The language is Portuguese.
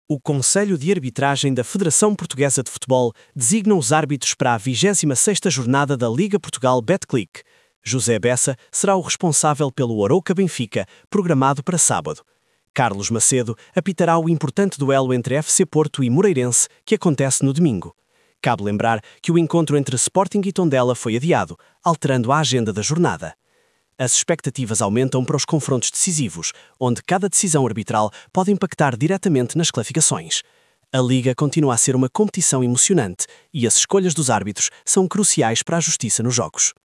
O Conselho de Arbitragem da Federação Portuguesa de Futebol designa os árbitros para a 26ª jornada da Liga Portugal Betclic. José Bessa será o responsável pelo Arouca Benfica, programado para sábado. Carlos Macedo apitará o importante duelo entre FC Porto e Moreirense, que acontece no domingo. Cabe lembrar que o encontro entre Sporting e Tondela foi adiado, alterando a agenda da jornada. As expectativas aumentam para os confrontos decisivos, onde cada decisão arbitral pode impactar diretamente nas classificações. A Liga continua a ser uma competição emocionante e as escolhas dos árbitros são cruciais para a justiça nos jogos.